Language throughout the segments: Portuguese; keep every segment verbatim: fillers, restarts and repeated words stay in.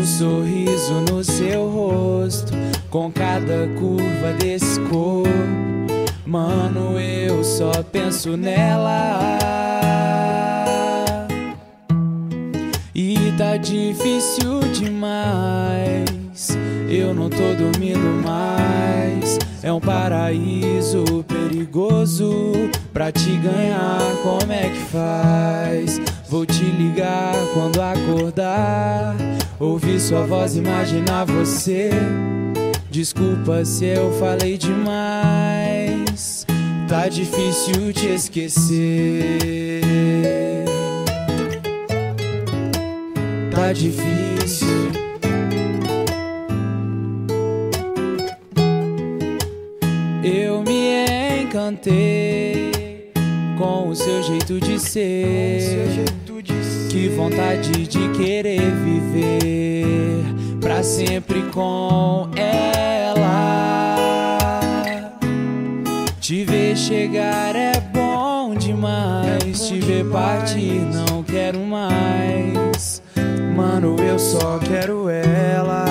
um sorriso no seu rosto, com cada curva desse corpo. Mano, eu só penso nela. E tá difícil demais, eu não tô dormindo mais. É um paraíso perigoso, pra te ganhar como é que faz? Vou te ligar quando acordar, ouvir sua voz, imaginar você. Desculpa se eu falei demais, tá difícil te esquecer. Tá difícil. Eu me encantei com o seu jeito de ser. Que vontade de querer viver pra sempre com ela. Te ver chegar é bom demais, te ver partir não quero mais. Mano, eu só quero ela.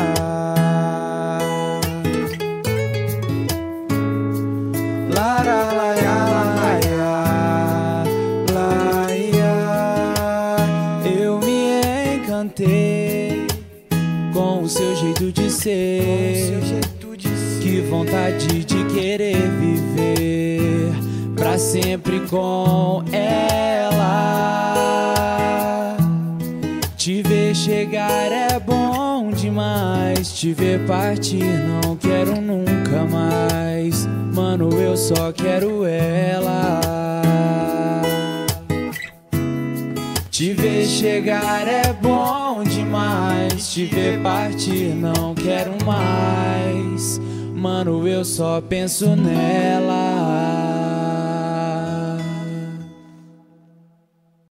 Eu me encantei com o seu jeito de ser. Que vontade de querer viver pra sempre com ela. Te ver chegar é bom demais, te ver partir não quero nunca mais. Mano, eu só quero ela. Te ver chegar é bom demais, te ver partir não quero mais. Mano, eu só penso nela.